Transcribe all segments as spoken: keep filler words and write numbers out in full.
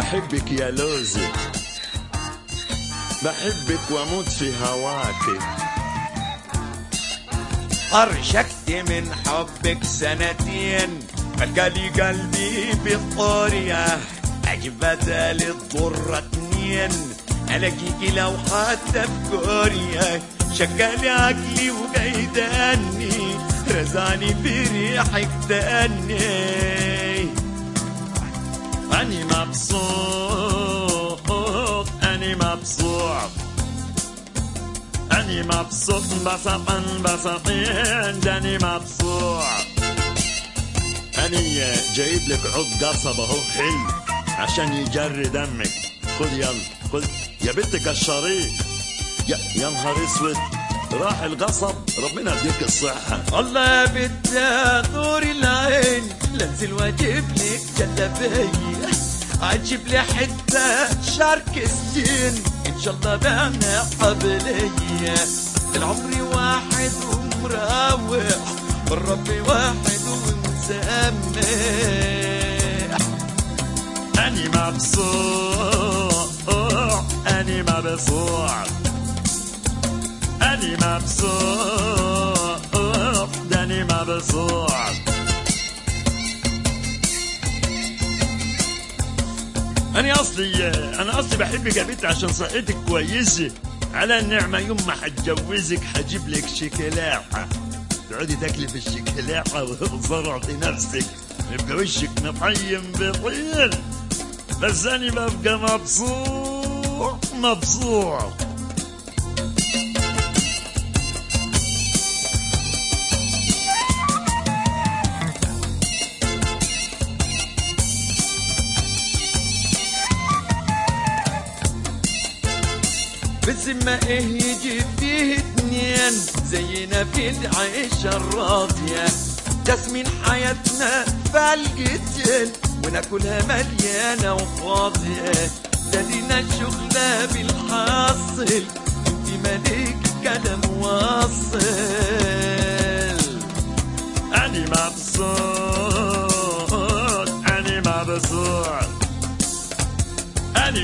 بحبك يا لوزي، بحبك واموت في هواك. أرشكت من حبك سنتين، فالقالي قلبي بالطورية، أجبت للضرة اتنين، ألاقيكي لو حتى في كوريا، شكالي عقلي وقيداني، رزاني في ريحك تاني. أني مبسوط أني مبسوط أني مبسوط بسطن بسطين، داني مبسوط. أني جايب لك عود قصب اهو حلو عشان يجري دمك. خذ يلا خذ يا بنت كشريه. يا, يا نهار اسود راح القصب، ربنا يديك الصحة. الله يا بنت نور العين، لنزل واجيب لك جلابية، عجيب لي حتة شارك السين، إن شاء الله بعنا قبلية. العمر واحد ومراوح، والرب واحد ومسامح. أني مبسوط أني مبسوط أني مبسوط داني مبسوط. أنا أصلي أنا أصلي بحبك يا بنت عشان صحتك كويسة. على النعمة يوم ما حتجوزك حجيب لك شكلاحة، تقعدي تاكلي في الشكلاحة وتزرعتي نفسك، يبقى وشك مطيم بطيل. بس أنا ببقى مبسوط مبسوط. بالذمة ايه يجي فيه اتنين زينا في العيشة الراضية، جاسمين حياتنا فالقتين وناكلها مليانة وفاضية، لدينا الشغلة بالحاصل انتي مالك كلام واصل. أني مبسوط أني مبسوط أني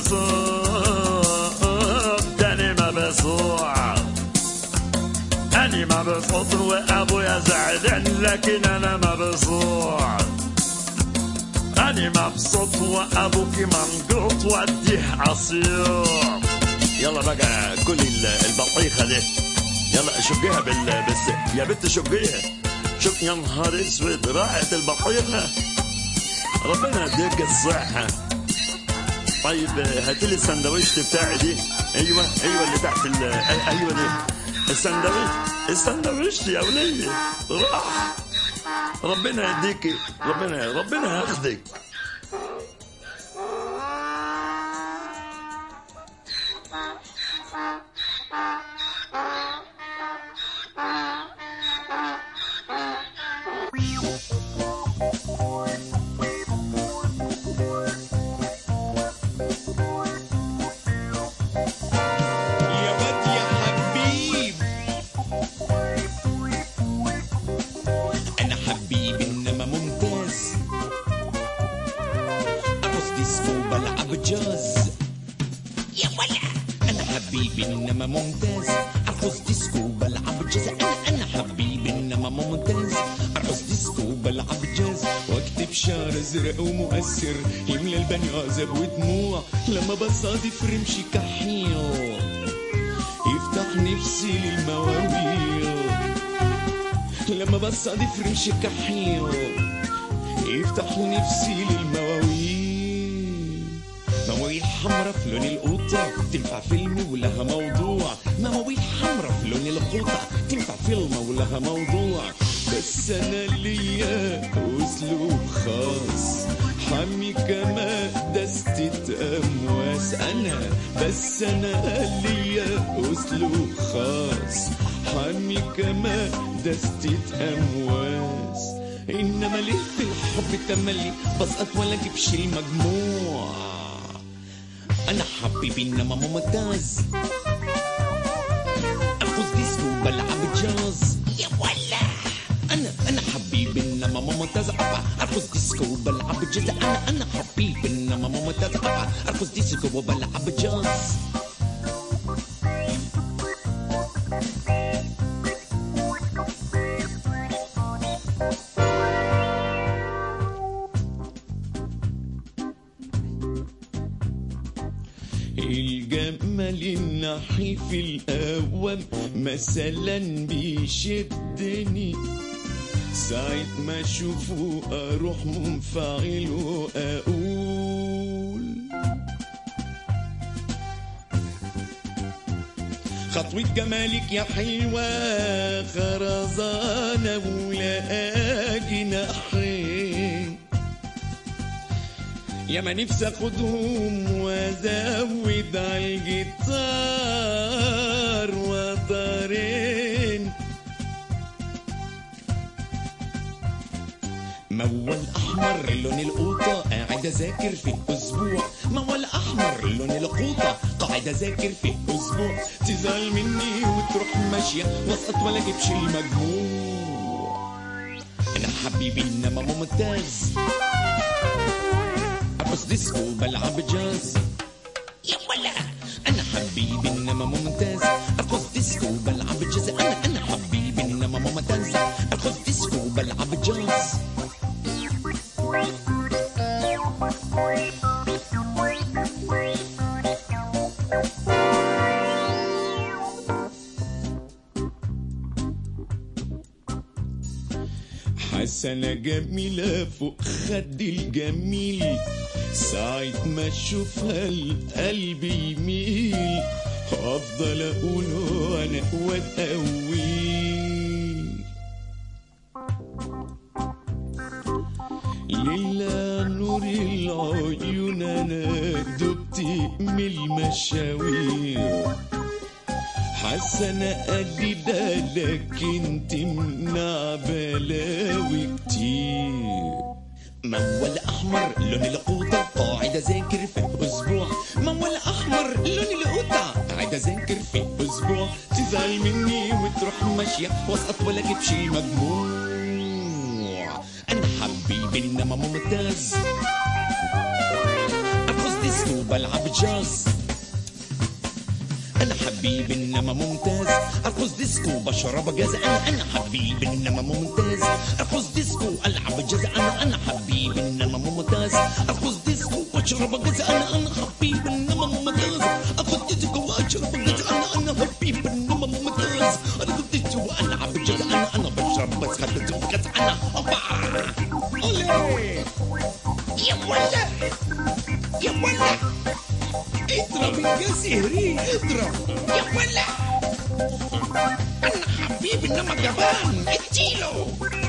مبسوط أني مبسوط أني مبسوط وأبويا زعلان لكن أنا مبسوط. أني مبسوط وأبوك منقوط وأديه عصير. يلا بقى كل البطيخة دي، يلا شقيها بال بس يا بنت شقيها. شوف يا نهار اسود راحت البطيخة، ربنا يديك الصحة. طيب هاتي لي السندويشت بتاعي دي. ايوه ايوه اللي تحت ال ايوه دي السندويشت السندويشت يا ولية راح. ربنا يديكي، ربنا ربنا ياخدك. يا ولا انا حبيبي انما ممتاز، ارقص ديسكو بلعب جاز. انا انا حبيبي انما ممتاز، ارقص ديسكو بلعب جاز، واكتب شعر ازرق ومؤثر يملى البني عذاب ودموع، لما بصادف رمشي كحيو يفتح نفسي للمواويل، لما بصادف رمشي كحيو يفتح نفسي للمواويل. مواويل حمرا في لون القوطة تنفع فيلم ولها موضوع، مواويل حمرا في لون القوطة تنفع فيلم ولها موضوع. بس انا ليا اسلوب خاص حمي كما دستة امواس. انا بس انا ليا اسلوب خاص حمي كما دستة امواس. انما ليه في الحب تملي بسقط ولا اجيبش المجموع. انا حبيبي انما ممتاز، ارقص ديسكو بلعب جاز. يا ولا انا انا حبيبي انما ممتاز، ارقص ديسكو بلعب جاز. انا انا حبيبي انما ممتاز. ممتاز، ارقص ديسكو وبلعب جاز. الجمل النحيف الأوام مثلا بيشدني، ساعة ما أشوفه أروح منفعل وأقول خطوة جمالك يا حلوة خرزانة ولا جناحين، يا ما نفسي اخدهم وازود على الجيتار وطارين. موال احمر لون القوطه قاعد اذاكر في اسبوع، موال احمر لون القوطه قاعد اذاكر في اسبوع، تزعل مني وتروح ماشيه واسقط ولا اجيبش المجموع. انا حبيبي انما ممتاز، ارقص ديسكو بلعب جاز. يا ولا انا حبيبي انما ممتاز، ارقص ديسكو بلعب جاز. انا انا حبيبي انما ممتاز، ارقص ديسكو بلعب جاز. حسنة جميلة فوق خدي الجميل، ساعة ما اشوفها القلب يميل، افضل اقول وانا واتقوي. ليلى نور العيون انا دبت من المشاوير، حسنة قالي ده لكن تمنع بلاوي كتير. موال احمر لون القوطه قاعد اذاكر في اسبوع، موال احمر لون القوطه قاعد اذاكر في اسبوع، تزعل مني وتروح ماشيه واسقط ولا اجيبش المجموع. انا حبيبي انما ممتاز، ارقص ديسكو بلعب جاز. انا حبيبي انما ممتاز، ارقص ديسكو بشرب جاز. انا انا حبيبي انما ممتاز، ارقص ديسكو العب جاز. انا انا حبيبي انما ممتاز، ارقص ديسكو بشرب جاز. انا انا حبيبي انما ممتاز، ارقص ديسكو واشرب جاز. انا انا حبيبي انما ممتاز، ارقص ديسكو والعب جاز. انا انا بشرب بس خدت جاز. انا اوبا اولي يا ولا يا ولا اضرب يا سهري اضرب يا ولا. انا حبيبي انما جبان اديله.